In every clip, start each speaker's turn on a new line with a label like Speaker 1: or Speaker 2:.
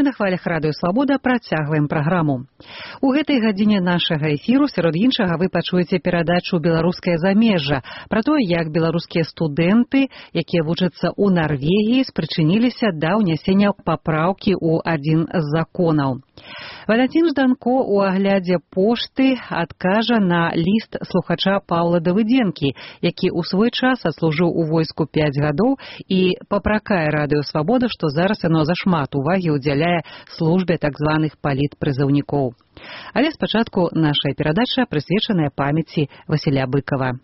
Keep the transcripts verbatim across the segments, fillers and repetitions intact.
Speaker 1: на хвалях радыё Свабода працягваем праграму. У гэтай гадзіне нашага эфіру сярод іншага вы пачуеце перадачу «Беларускае замежжа» пра тое, як беларускія студэнты, якія вучацца ў Нарвегіі, спрычыніліся да ўнясення папраўкі ў адзін з законаў. Валянцін Жданко у аглядзе пошты адкажа на ліст слухача Паўла Давыдзенкі, які ў свой час адслужыў у войску пяць гадоў і папракае радыё Свабода, што зараз яно зашмат увагі ўдзяляе службе так званых палітпрызыўнікоў. Але спачатку наша перадача прысвечаная памяці Васіля Быкава.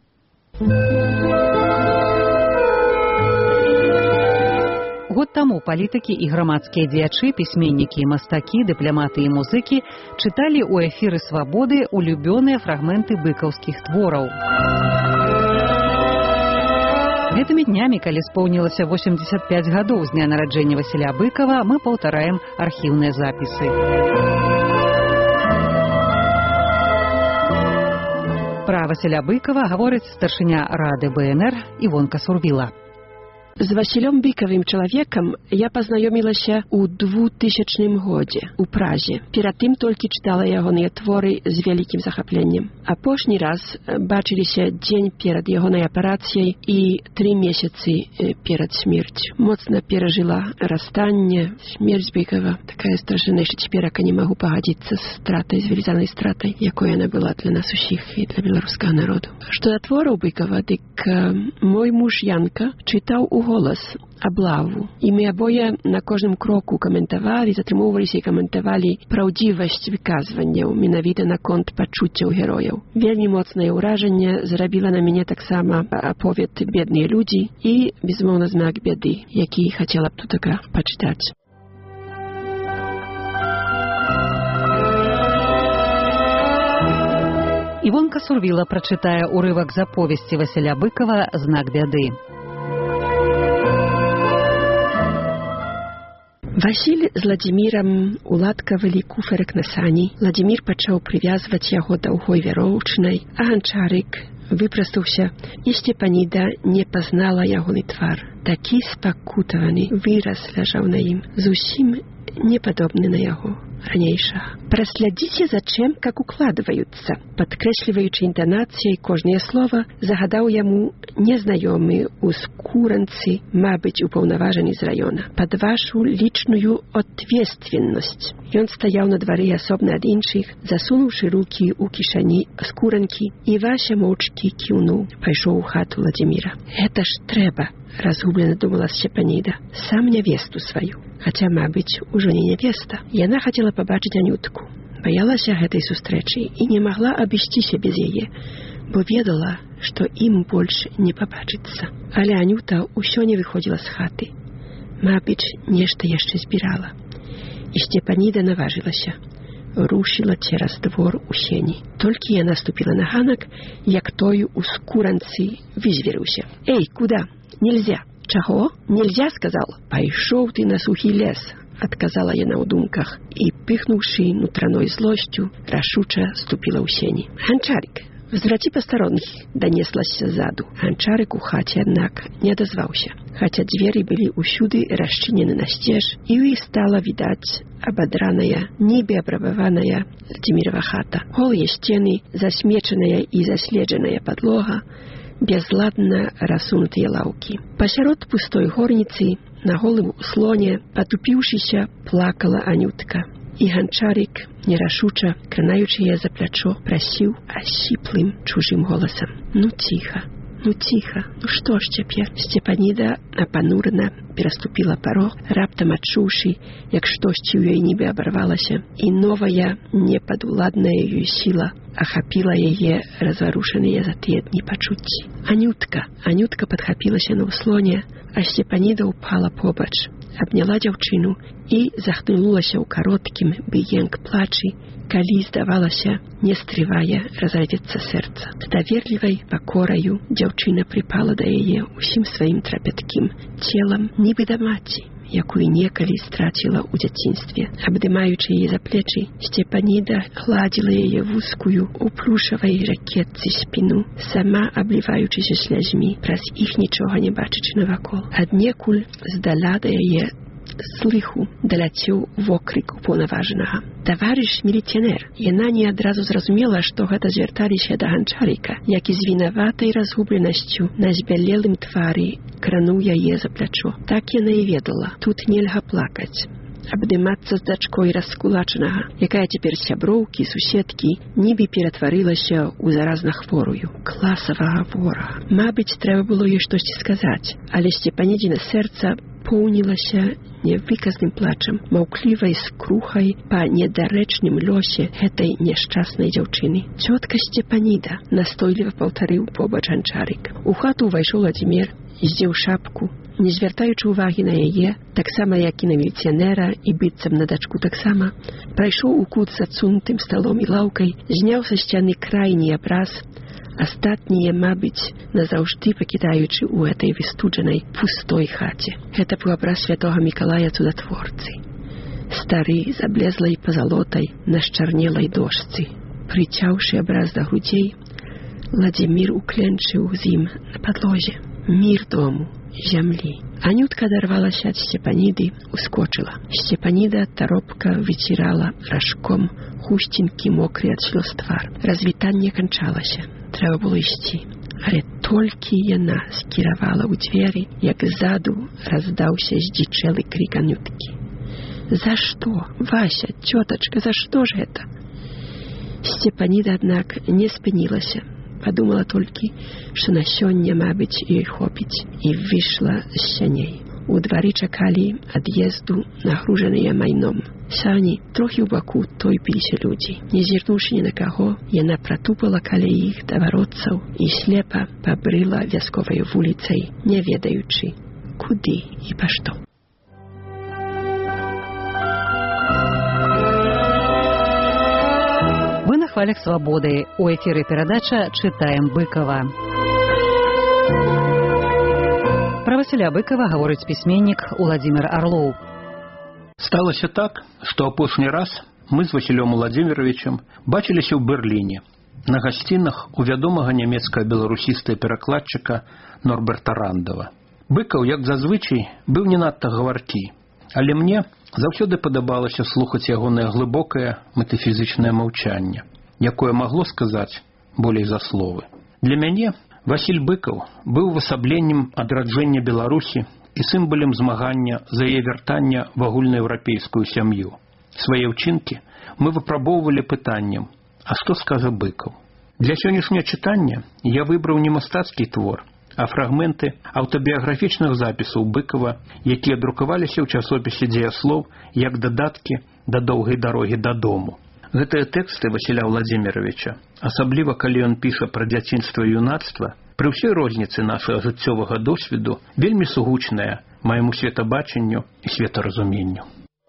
Speaker 1: Год таму палітыкі і грамадскія дзеячы, пісьменнікі і мастакі, дыпламаты і музыкі чыталі ў эфіры Свабоды улюбёныя фрагменты быкаўскіх твораў. Гэтымі днямі, калі споўнілася восемьдесят пять гадоў з дня нараджэння Васіля Быкава, мы паўтараем архіўныя запісы. Пра Васіля Быкава гаворыць старшыня рады бэ эн эр Івонка Сурвіла.
Speaker 2: З Васілём Быкавым чалавекам я пазнаёмілася ў двухтысячным годзе ў Празе. Перад тым толькі чытала ягоныя творы з вялікім захапленнем. Апошні раз бачыліся дзень перад ягонай аперацыяй і тры месяцы перад смерцю. Моцна перажыла расстанне, смерць Быкава. Такая страшная, што цяперака не магу пагадзіцца з стратай, з велізарнай стратай, якой яна была для нас усіх і для беларускага народу. Што да твораў Быкава, дык мой муж Янка чытаў у голас аблаву. І мы абое на кожным кроку каментавалі, затрымоўваліся і каментавалі праўдзівасць выказванняў, менавіта наконт пачуццяў герояў. Вельмі моцнае ўражанне зрабіла на мяне таксама аповед «Бедныя людзі» і, безумоўна, знак бяды, які хацела б тутака пачытаць.
Speaker 1: Івонка Сурвіла прачытае урывак з аповесці Васіля Быкава «Знак бяды».
Speaker 2: Васіль з Ладзімірам уладкавалі куферак на сані. Ладзімір пачаў прывязваць яго даўгой вяроўчнай, а ганчарык выпрастаўся, і Сцепаніда не пазнала ягоны твар. Такі спакутаваны выраз ляжаў на ім, зусім не падобны на яго ранейшага. «Праслядзіце за чым, как укладваюцца», падкрэсліваючы інтанацыяй кожнае слова, загадаў яму незнаёмы ў скуранцы, мабыць, упаўнаважаны з раёна. «Пад вашу лічную ответственнасць». Ён стаяў на двары асобна ад іншых, засунуўшы рукі ў кішані скуранкі, і Вася моўчкі кіўнуў, пайшоў у хату Ладзіміра. «Гэта ж трэба», разгублена думала Сцепаніда, сам нявесту сваю. Хаця, мабыць, ужо не нявеста. Яна хацела пабачыць Анютку. Баялася гэтай сустрэчы і не магла абысціся без яе, бо ведала, што ім больш не пабачыцца. Але Анюта ўсё не выходзіла з хаты. Мабыць, нешта яшчэ збірала. І Сцепаніда наважылася. Рушила цераз двор у сені. Толькі яна ступіла на ганак, як той у скуранцы вызверыўся. «Эй, куда? Нельзя!» «Чаго? Нельзя, сказал?» «Пайшоў ты на сухі лес», адказала яна ў думках і, пыхнуўшы нутраной злосцю, рашуча ступіла ў сені. «Ганчарык, возвраці пастаронных», данеслася ззаду. Ганчарык у хаце, аднак, не адазваўся, хаця дзверы былі ўсюды расчынены насцеж, і ў іх стала відаць абадраная, нібы абрабаваная Ладзімірава хата. Голыя сцены, засмечаная і заследжаная падлога, безладна рассунутыя лаўкі. Пасярод пустой горніцы, на голым услоне, патупіўшыся, плакала Анютка. І ганчарык, нерашуча, кранаючы яе за плячо, прасіў асіплым чужым голасам: «Ну ціха, ну ціха, ну што ж цяпер?» Сцепаніда апанурана пераступіла парог, раптам адчуўшы, як штосьці ў ёй нібы абарвалася, і новая, непадуладная ёй сіла ахапіла яе разварушаныя за тыя дні пачуцці. Анютка, Анютка падхапілася на ўслоне, а Сцепаніда ўпала побач, абняла дзяўчыну і захнулася ў кароткім быенк плачы, калі, здавалася, не стрывае разрывецца сэрца. З даверлівай пакораю дзяўчына прыпала да яе ўсім сваім трапяткім целам, нібы да маці, якую некалі страціла ў дзяцінстве. Абдымаючы яе за плечы, Сцепаніда гладзіла яе вузкую у плюшавай ракетцы спіну, сама абліваючыся слязьмі, праз іх нічога не бачачы навакол. Аднекуль здаля да яе слыху даляцеў вокрык упаўнаважанага. Таварыш міліцыянер. Яна не адразу зразумела, што гэта звярталіся да ганчарыка, які з вінаватай разгубленасцю на збялелым твары крануў яе за плячо. Так яна і ведала. Тут нельга плакаць. Абдымацца з дачкой раскулачанага, якая цяпер сяброўкі, суседкі, нібы ператварылася ў заразна хворую. Класавага ворага. Мабыць, трэба было ёй штосьці сказаць, але Сцепанідзіна сэрца поўнілася невыказным плачам, маўклівай скрухай па недарэчным лёсе гэтай няшчаснай дзяўчыны. Цётка Сцепаніда, настойліва паўтарыў побач ганчарык. У хату ўвайшоў Владзімір, здзеў шапку, не звяртаючы ўвагі на яе, таксама як і на міліцыянера і быццам на дачку таксама, прайшоў у кут з адсунутым сталом і лаўкай, зняў са сцяны крайні абраз, астатнія, мабыць, назаўжды пакідаючы ў гэтай выстуджанай пустой хаце. Гэта быў абраз святога Мікалая цудатворцы. Стары, заблезлай пазалотай на счарнелай дошцы. Прыцяўшы абраз да грудзей, Владзімір укленчыў з ім на падлозе. Мір дому, зямлі. Анютка адарвалася ад Сцепаніды, ускочыла. Сцепаніда таропка выцірала ражком хусцінкі мокры ад слёз твар. Развітанне канчалася. Трэба было ісці. Але толькі яна скіравала ў дзверы, як ззаду раздаўся здзічэлы крык Анюткі. За што, Вася, цётачка, за што ж гэта? Сцепаніда, аднак, не спынілася. Падумала толькі, што на сёння, мабыць, ёй хопіць, і выйшла з сяней. У двары чакалі ад'езду нагружаныя майном. Сані трохі ў баку тойпіліся людзі. Не зірнуўшы ні на каго, яна пратупала каля іх да варотцаў і слепа пабрыла вясковай вуліцай, не ведаючы, куды і па што.
Speaker 1: Вы на хвалях свабоды. У эфіры перадача «Чытаем Быкова». Пра Васіля Быкова гаворыць пісьменнік Уладзімір Арлоў.
Speaker 3: Сталася так, што апошні раз мы з Васілём Уладзіміровичам бачыліся ў Берліне на гасцінах у вядомага нямецка-беларусіста перакладчыка Норберта Рандава. Быкаў, як зазвычай, быў не надта гаваркі, але мне заўсёды падабалася слухаць ягонае глыбокае метафізычнае маўчанне, якое магло сказаць болей за словы. Для мяне Васіль Быкаў быў увасабленнем адраджэння Беларусі і сімвалем змагання за яе вяртання в агульнаеўрапейскую сям'ю. Свае ўчынкі мы выпрабоўвалі пытаннем: а што скажа Быкаў? Для сённяшняга чытання я выбраў не мастацкі твор, а фрагменты аўтабіяграфічных запісаў Быкава, якія друкаваліся ў часопісе «Дзеяслоў» як дадаткі да доўгай дарогі дадому. Гэтыя тэксты Васіля Владзіміровича, асабліва калі ён піша пра дзяцінства і юнацтва, пры ўсёй розніцы нашага жыццёвага досведу, вельмі сугучныя майму светабачанню і светаразуменню.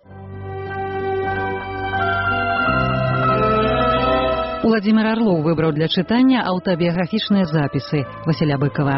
Speaker 1: Уладзімір Арлоў выбраў для чытання аўтабіяграфічныя запісы Васіля Быкова.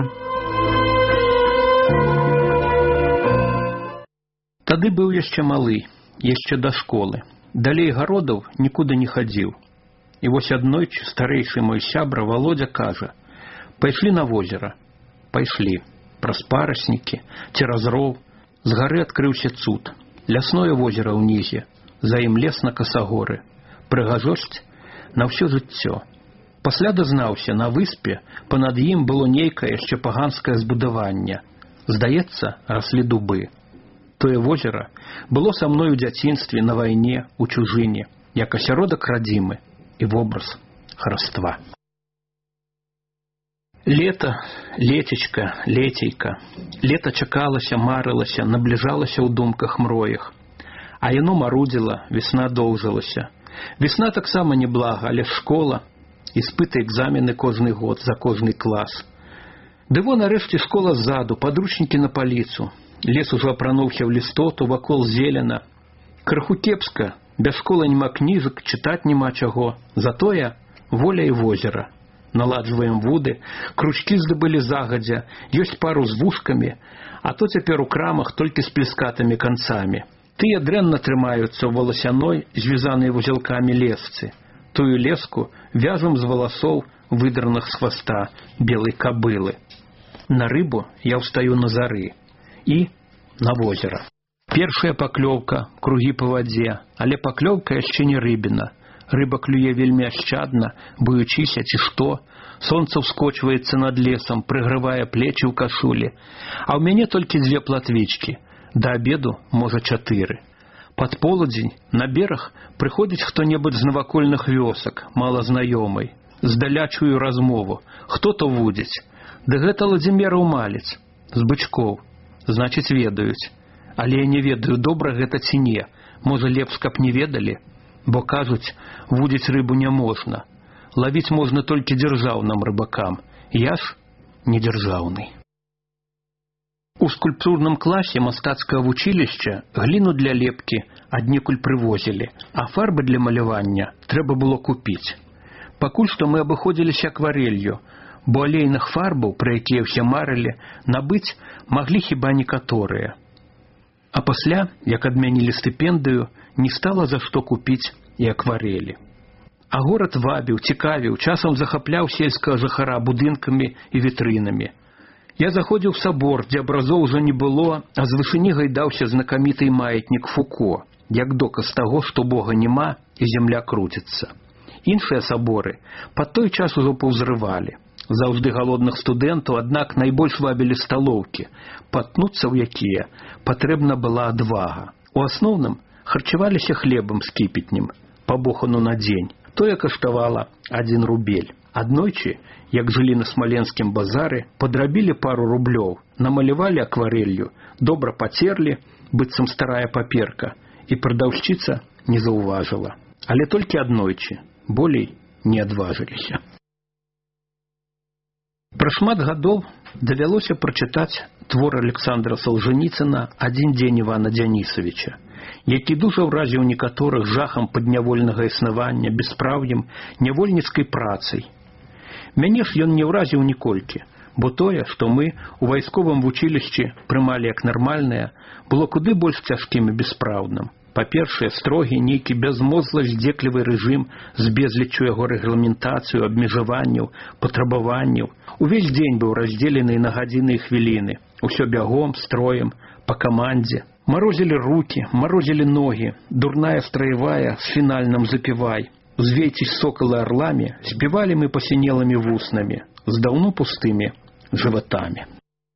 Speaker 3: Тады быў яшчэ малы, яшчэ да школы. Далей гародаў нікуды не хадзіў. І вось аднойчы старэйшы мой сябра Володя кажа: пайшлі на возера. Пайшлі. Праз параснікі, цераз роў. З гары адкрыўся цуд. Лясное возера ўнізе, за ім лес на касагоры. Прыгажосць на ўсё жыццё. Пасля дазнаўся, на выспе панад ім было нейкае яшчэ паганскае збудаванне. Здаецца, раслі дубы. Тое возера было са мной у дзяцінстве, на вайне, у чужыне, як асяродак радзімы і вобраз хараства. Лета, лецечка, лецейка. Лета чакалася, марылася, набліжалася ў думках мроях. А яно марудзіла, весна доўжылася. Весна таксама неблага, але школа, іспыты, экзамены кожны год за кожны клас. Ды во нарэшце школа ззаду, падручнікі на паліцу. Лес ужо апрануўся ў лістоту, вакол зелена. Крыху кепска, без школы няма кніжак, чытаць няма чаго. Затое воля і возера. Наладжваем вуды, кручкі здабылі загадзя, ёсць пару з вушкамі, а то цяпер у крамах толькі з плескатымі канцамі. Тыя дрэнна трымаюцца ў валасяной, звязанай вузелкамі лесцы. Тую леску вяжам з валасоў, выдраных з хваста белай кабылы. На рыбу я ўстаю на зары і на возера. Першая паклёўка, кругі па вадзе, але паклёўка яшчэ не рыбіна. Рыба клюе вельмі ашчадна, боючыся ці што. Сонца ўскочваецца над лесам, прыгрывае плечы ў кашулі. А ў мяне толькі дзве платвічкі. Да абеду, можа, чатыры. Пад полудзень на бераг прыходзіць хто-небудзь з навакольных вёсак, малазнаёмый. Здаля чую размову. Хто то вудзіць? Ды гэта Ладзіміраў малец. З бычкоў. Значыць, ведаюць. Але я не ведаю, добра гэта ці не. Можа, лепш, каб не ведалі? Бо кажуць, вудзіць рыбу не можна. Лавіць можна толькі дзяржаўным рыбакам. Я ж не дзяржаўны. У скульптурным класе мастацкага вучылішча гліну для лепкі аднекуль прывозілі, а фарбы для малявання трэба было купіць. Пакуль што мы абыходзіліся акварэлью, бо алейных фарбаў, пра якія ўсе марылі, набыць маглі хіба некаторыя. А пасля, як адмянілі стыпендыю, не стала за што купіць і акварэлі. А горад вабіў, цікавіў, часам захапляў сельскага жыхара будынкамі і вітрынамі. Я заходзіў у сабор, дзе абразоў ужо не было, а з вышыні гайдаўся знакаміты маятнік Фуко, як доказ таго, што Бога няма і зямля круціцца. Іншыя саборы пад той час ужо паўзрывалі. Заўжды галодных студэнтаў, аднак найбольш вабілі сталоўкі, патнуцца ў якія патрэбна была адвага. У асноўным харчаваліся хлебам з кіпетнем, па бохану на дзень. Тое каштавала адзін рубель. Аднойчы, як жылі на смаленскім базары, падрабілі пару рублёў, намалявалі акварэлью, добра пацерлі, быццам старая паперка, і прадаўшчыца не заўважыла. Але толькі аднойчы, болей не адважыліся. Пра шмат гадоў давялося прачытаць твор Александра Салжаніцына «Адзін дзень Івана Дзянісавіча», які дужа ўразіў некаторых жахам паднявольнага існавання, беспраўем, нявольніцкай працай. Мяне ж ён не ўразіў ніколькі, бо тое, што мы у вайсковым вучылішчы прымалі як нармальнае, было куды больш цяжкім і беспраўдным. Па-першае, строгі, нейкі бязмозглы здзеклівы рэжым з безліччу яго рэгламентацыю, абмежаванняў, патрабаванняў. Увесь дзень быў раздзелены на гадзіны і хвіліны. Усё бягом, строем, па камандзе. Марозілі рукі, марозілі ногі, дурная страявая з фінальным запівай. Узвейцесь сокалы арламі, співалі мы пасінелымі вуснамі, з даўно пустымі жыватамі.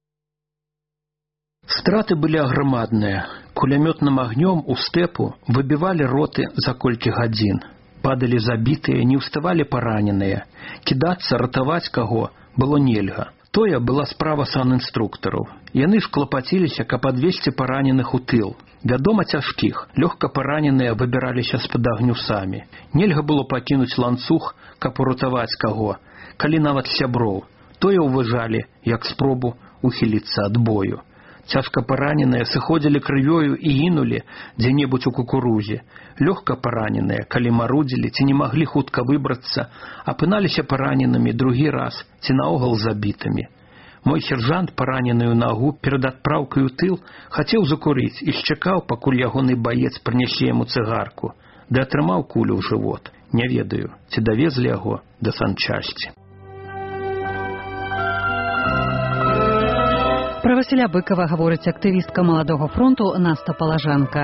Speaker 3: Страты былі аграмадныя. Кулямётным агнём у стэпу выбівалі роты за колькі гадзін. Падалі забітыя, не ўставалі параненыя. Кідацца, ратаваць каго было нельга. Тое была справа санінструктараў. Яны ж клапаціліся, каб адвесці параненых у тыл. Вядома, цяжкіх, лёгка параненыя выбіраліся з-пад агню самі. Нельга было пакінуць ланцуг, каб уратаваць каго, калі нават сяброў. Тое ўважалі, як спробу ухіліцца ад бою. Цяжка параненыя сыходзілі крывёю і гінулі дзе-небудзь у кукурузе. Лёгка параненыя, калі марудзілі ці не маглі хутка выбрацца, апыналіся параненымі другі раз ці наогул забітымі. Мой сержант, параненую нагу, перад адпраўкай у тыл, хацеў закурыць і чакаў, пакуль ягоны баец прынясе яму цыгарку, ды атрымаў кулю ў жывот. Не ведаю, ці давезлі яго да санчасці.
Speaker 1: Пра Васіля Быкава гаворыць актывістка Маладога фронту Наста Палажанка.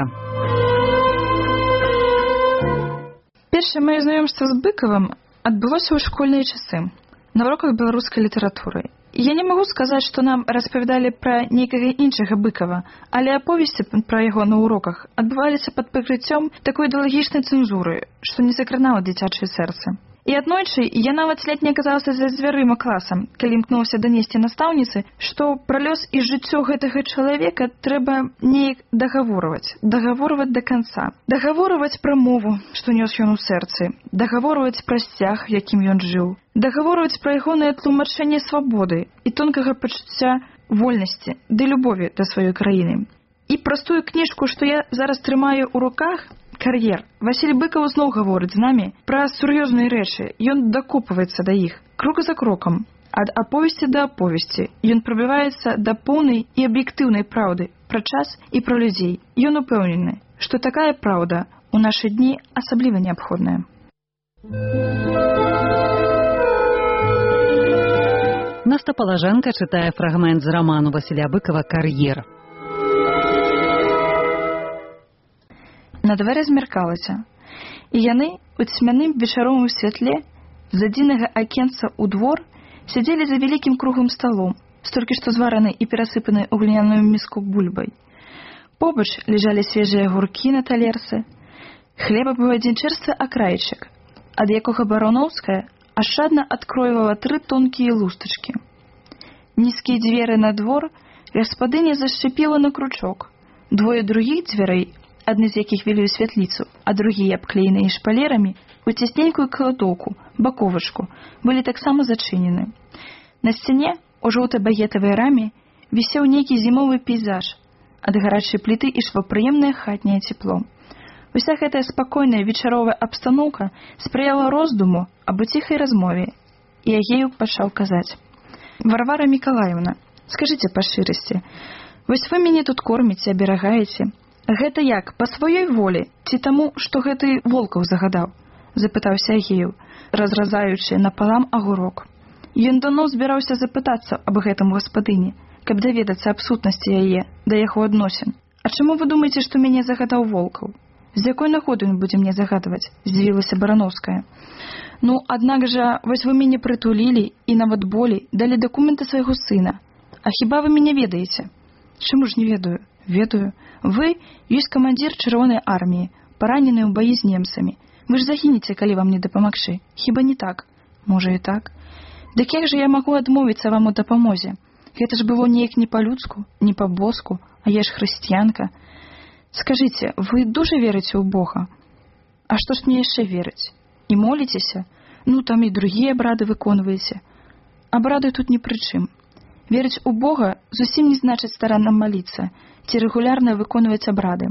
Speaker 4: Першае маё знаёмства з Быкавым адбылося ў школьныя часы на уроках беларускай літаратуры. Я не магу сказаць, што нам распавядалі пра нейкага іншага Быкава, але аповесці пра яго на уроках адбываліся пад прыкрыццём такой ідэалагічнай цэнзуры, што не закранала дзіцячае сэрца. І аднойчы я нават ледь не аказалася за дзвярыма класам, калі імкнуўся данесці настаўніцы, што пра лёс і жыццё гэтага чалавека трэба неяк дагаворваць, дагаворваць да канца, дагаворваць пра мову, што нёс ён у сэрцы, дагаворваць пра сцяг, якім ён жыў, дагаворваць пра ягонае тлумачэнне свабоды і тонкага пачуцця вольнасці ды любові да сваёй краіны. І праз тую кніжку, што я зараз трымаю ў руках, «Кар'ер», Васіль Быкаў зноў гаворыць з намі пра сур'ёзныя рэчы. Ён дакопваецца да іх, крок за крокам, ад аповесці да аповесці. Ён прабіваецца да поўнай і аб'ектыўнай праўды пра час і пра людзей. Ён упэўнены, што такая праўда ў нашы дні асабліва неабходная.
Speaker 1: Наста Палажанка чытае фрагмент з раману Васіля Быкава «Кар'ер».
Speaker 4: На дварэ змяркалася, і яны у цьмяным вечаровым святле з адзінага акенца ў двор сядзелі за вялікім круглым сталом, з толькі што зваранай і перасыпанай у гліняную міску бульбай. Побач ляжалі свежыя гуркі на талерцы. Хлеба быў адзін чэрствы акрайчык, ад якога Барановская ашчадна адкройвала тры тонкія лустачкі. Нізкія дзверы на двор гаспадыня зашчапіла на кручок. Двое другіх дзвярэй, адны з якіх вялі ў святліцу, а другія абклееныя шпалерамі, у цясненькую кладоўку, баковачку, былі таксама зачынены. На сцяне, у жоўтай багетавай раме, вісеў нейкі зімовы пейзаж. Ад гарачай пліты ішло прыемнае хатняе цепло. Уся гэтая спакойная вечаровая абстаноўка спрыяла роздуму аб ціхай размове, і Агею пачаў казаць: «Варвара Мікалаевна, скажыце па шчырасці, вось вы мяне тут корміце, аберагаеце. Гэта як, па сваёй волі, ці таму, што гэты Волкаў загадаў?» — запытаўся Агею, разразаючы напалам агурок. Ён даўно збіраўся запытацца аб гэтым гаспадыні, каб даведацца аб сутнасці яе, да яго адносін. «А чаму вы думаеце, што мяне загадаў Волкаў? З якой нагоды ён будзе мне загадваць?» — здзівілася Барановская. «Ну, аднак жа, вось вы мяне прытулілі і нават болей далі дакументы свайго сына. А хіба вы мяне ведаеце?» «Чаму ж не ведаю?» «Ведаю. Вы ёсць камандзір чырвонай арміі, паранены ў баі з немцамі. Вы ж загінеце, калі вам не дапамагчы. Хіба не так?» «Можа і так. Дык як жа я магу адмовіцца вам у дапамозе? Гэта ж было неяк не па-людску, не па-боску, а я ж хрысціянка. Скажыце, вы дужа верыце ў Бога?» «А што ж мне яшчэ верыць? І моліцеся? Ну, там і другія абрады выконваеце. Абрады тут ні пры чым. Верыць у Бога зусім не значыць старанна маліцца ці рэгулярна выконваць абрады.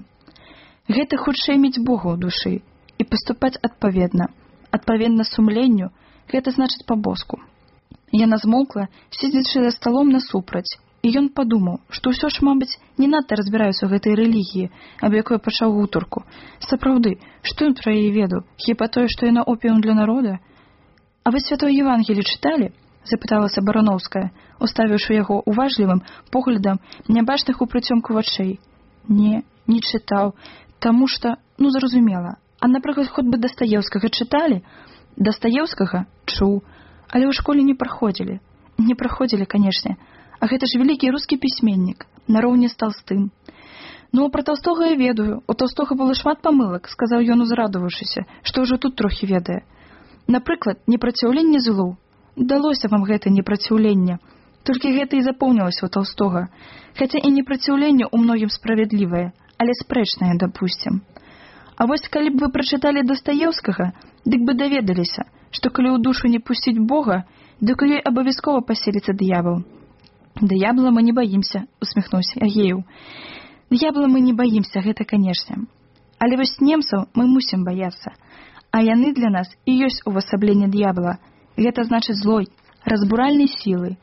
Speaker 4: Гэта хутчэй мець Бога ў душы і паступаць адпаведна. Адпаведна сумленню, гэта значыць па-боску». Яна змоўкла, сидзячы за сталом насупраць, і ён падумаў, што ўсё ж, мабыць, не надта разбіраюцца ў гэтай рэлігіі, аб якой пачаў гутарку. Сапраўды, што ён пра яе ведаў? Хіба тое, што яна опіум для народа? «А вы Святое Евангелие чыталі?» — запыталася Барановская, уставіўшы яго уважлівым поглядам нябачных у прыцёмку вачэй. «Не, не чытаў, таму што, ну, зразумела. А, напрыклад, хоць бы Дастаеўскага чыталі?» «Дастаеўскага? Чуў. Але ў школе не праходзілі». «Не праходзілі, канешне. А гэта ж вялікі рускі пісьменнік, нароўні з Талстым». «Ну, пра Толстога я ведаю. У Толстога было шмат памылак», — сказаў ён, узрадаваўшыся, што ўжо тут трохі ведае. «Напрыклад, непраціўленне злу. Далося вам гэта непраціўленне. Толькі гэта і запомнілася ў Толстога. Хаця і непраціўленне ў многім справядлівае, але спрэчнае, дапусцім. А вось калі б вы прачыталі Дастаеўскага, дык бы даведаліся, што калі ў душу не пусціць Бога, дык у ёй абавязкова паселіцца д'ябал». «Д'ябла мы не баімся», — усміхнуўся Агею. «Д'ябла мы не баімся, гэта канешне. Але вось немцаў мы мусім баяцца. А яны для нас і ёсць увасабленне д'ябла. Гэта значыць злой, разбуральнай сілы.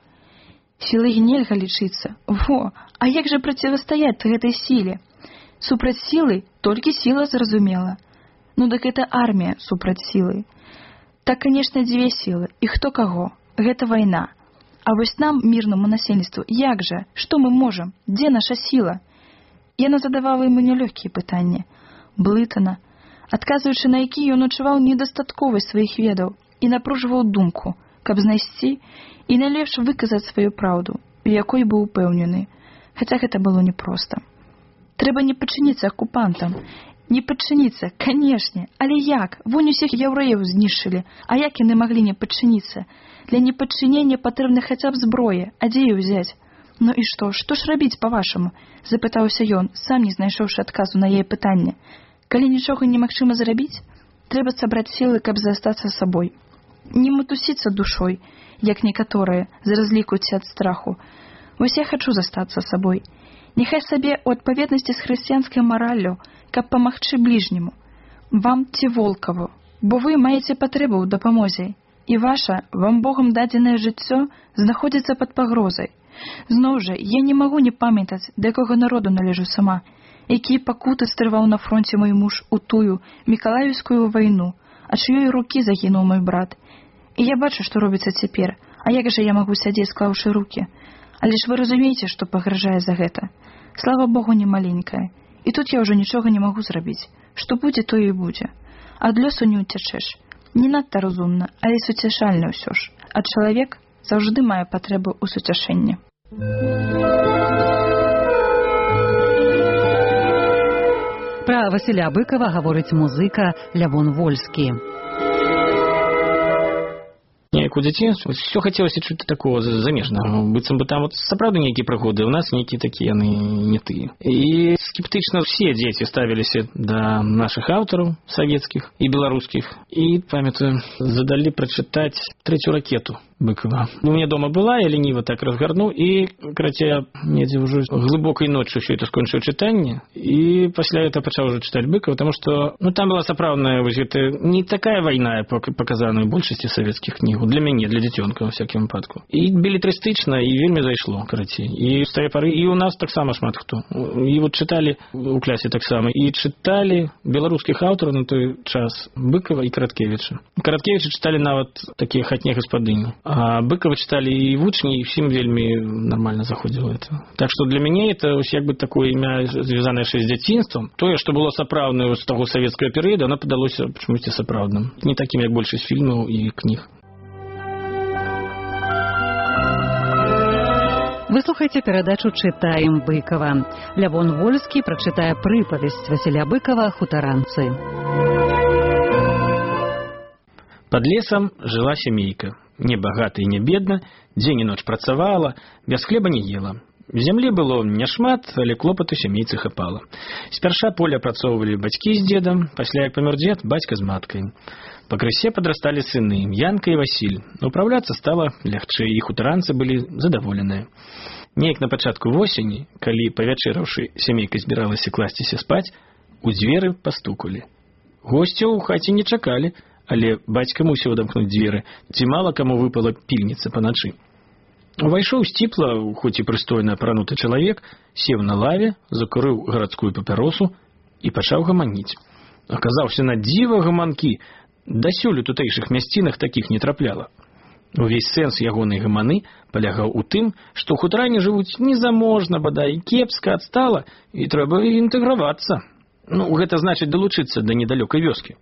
Speaker 4: Сілай нельга лічыцца. Во, а як жа процівастаяць гэтай сіле? Супраць сілы толькі сіла, зразумела. Ну дык гэта армія супраць сілы. Так, канешне, дзве сілы. І хто каго? Гэта вайна. А вось нам, мірнаму насельніцтву, як жа? Што мы можам? Дзе наша сіла?» Яна задавала яму нялёгкія пытанні. Блытана, адказваючы на які ён адчуваў недастатковасць сваіх ведаў і напружваў думку, каб знайсці і найлепш выказаць сваю праўду, у якой быў упэўнены. Хаця гэта было непроста. Трэба не падчыніцца акупантам. Не падчыніцца, канешне, але як? Вунь усіх яўрэяў знішчылі, а як яны маглі не падчыніцца? Для непадчынення патрэбна хаця б зброя, а дзе яе ўзяць? «Ну і што, што ж рабіць, па-вашаму?» — запытаўся ён, сам не знайшоўшы адказу на яе пытанне. «Калі нічога немагчыма зрабіць, трэба сабраць сілы, каб застацца сабой. Не матусіцца душой, як некаторыя, з разліку ці ад страху. Вось я хачу застацца сабой. Няхай сабе ў адпаведнасці з хрысціянскай мараллю, каб памагчы бліжняму. Вам ці Волкаву, бо вы маеце патрэбу ў дапамозе, і ваша, вам Богам дадзенае жыццё знаходзіцца пад пагрозай. Зноў жа, я не магу не памятаць, да якога народу належу сама, якія пакуты стрываў на фронце мой муж у тую Мікалаеўскую вайну, ад чыёй рукі загінуў мой брат. І я бачу, што робіцца цяпер, а як жа я магу сядзець, склаўшы рукі? Але ж вы разумееце, што пагражае за гэта. Слава Богу, не маленькая. І тут я ўжо нічога не магу зрабіць. што будзе, то і будзе. Ад лёсу не ўцячэш. Не надта разумна, але суцяшальна ўсё ж. А чалавек заўжды мае патрэбу ў суцяшэнні.
Speaker 1: Пра Васіля Быкава гаворыць музыка Лявон Вольскі.
Speaker 5: Неяк у дзяцінстве все хацелася чуць такого замежнага. Быццам бы там вот сапраўды нейкія прыгоды, у нас нейкія такія яны не тыя. І скептычна все дзеці ставіліся да нашых аўтараў савецкіх і беларускіх. І, памятаю, задалі прачытаць трэцюю ракету Быкова. У меня дома была, я лениво так разгорнул, и, короче, недзе уже глубокой ночью все это скончил читание, и после этого начал уже читать Быкова, потому что, ну, там была соправная, это не такая война, показанная в большинстве советских книг, для меня, для детенка, во всяком выпадку. И билетристично, и вельми зайшло, короче. И с той поры, и у нас так само шмат кто. И вот читали, у классе так само, и читали белорусских авторов на той час Быкова и Караткевича. Караткевича читали на вот такие хатние господыни. А Быкова читали и в учні, и всем вельми нормально заходило это. Так что для меня это як бы такое імя, звязанное с дзяцінством. Тое, что было сапраўдным з того советского периода, оно падалося почему-то сапраўдным. Не таким, як большасць фільмаў и книг.
Speaker 1: Вы слухаеце перадачу «Чытаем Быкова». Лявон Вольскі прачытае прыпавесць Васіля Быкова «Хутаранцы».
Speaker 5: Под лесом жила семейка. Не богата и не бедна, дзень и ноч працавала, без хлеба не ела. В земле было няшмат, але клопату сямейцы хапала. Спярша поле апрацоўвалі бацькі з дзедам, пасля як памёр дзед, бацька з маткай. Пакрысе падрасталі сыны, Янка і Васіль. Управляцца стала лягчэй, і хутаранцы былі задаволеныя. Неяк на пачатку восені, калі, павячэраўшы, сямейка збіралася класціся спаць, у дзверы пастукалі. Госцяў у хаце не чакалі, але бацька мусіў адамкнуць дзверы, ці мала каму выпала пільніца паначы. Увайшоў сціпла, хоць і прыстойна апрануты чалавек, сеў на лаве, закурыў гарадскую папяросу і пачаў гаманіць. Аказаўся на дзіва гаманкі, дасюль у тутэйшых мясцінах такіх не трапляла. Увесь сэнс ягонай гаманы палягаў у тым, што хутаране жывуць незаможна, бадай, кепска, адстала, і трэба інтэгравацца. Ну, гэта значыць далучыцца да недалёкай вёскі.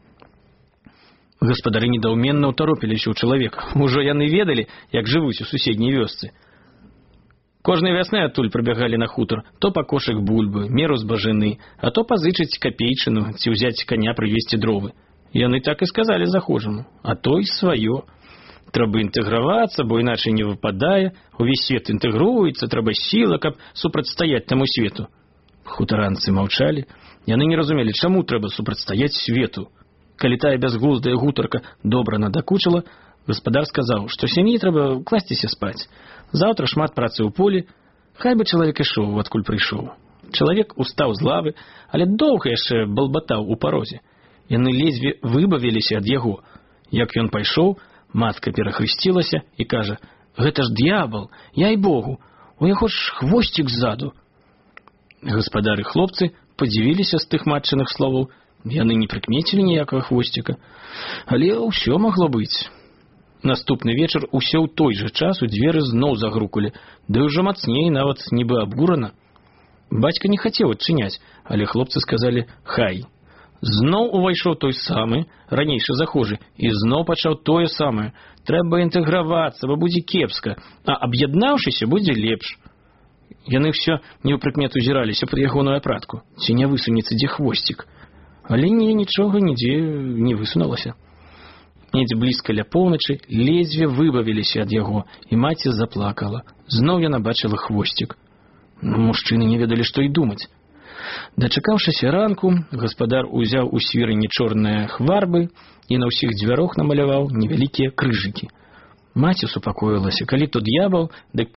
Speaker 5: Гаспадары недаўменна ўтаропіліся ў чалавека. Ужо яны ведалі, як жывуць у суседняй вёсцы. Кожнай вясны адтуль прыбягалі на хутар, то па кошык бульбы, меру збажыны, а то пазычыць капейчыну ці ўзяць каня прывезці дровы. Яны так і сказалі захожаму, а той сваё. Трэба інтэгравацца, бо іначай не выпадае, увесь свет інтэгруецца, трэба сіла, каб супрацьстаяць таму свету. Хутаранцы маўчалі, яны не разумелі, чаму трэба супрацьстаяць свету. Калі тая бязглуздая гутарка добра надакучыла, гаспадар сказаў, што сям'і трэба класціся спаць. Заўтра шмат працы ў полі, хай бы чалавек ішоў, адкуль прыйшоў. Чалавек устаў з лавы, але доўга яшчэ балбатаў у парозе. Яны ледзьве выбавіліся ад яго. Як ён пайшоў, матка перахрысцілася і кажа: «Гэта ж д'ябал, яй богу, у яго ж хвосцік ззаду». Гаспадар і хлопцы падзівіліся з тых матчыных словаў. Яны не прыкмецілі ніякага хвосціка, але ўсё магло быць. Наступны вечар усё ў той жа час у дзверы зноў загрукалі, ды ўжо мацней, нават нібы абурана. Бацька не хацеў адчыняць, але хлопцы сказалі «хай». Зноў увайшоў той самы, ранейшы захожы, і зноў пачаў тое самае. Трэба інтэгравацца, бо будзе кепска, а аб'яднаўшыся будзе лепш. Яны ўсё не ў прыкмету зіраліся пад ягоную апратку, ці не высунецца дзе хвосцік. Але не, нічога нідзе не высунулася. Недзе блізка ля поўначы ледзьве выбавіліся ад яго, і маці заплакала. Зноў яна бачыла хвосцік. Мужчыны не ведалі, што і думаць. Дачакаўшыся ранку, гаспадар узяў у свірыні чорныя хварбы і на ўсіх дзвярох намаляваў невялікія крыжыкі. Маці супакоілася, калі то д'ябал, дык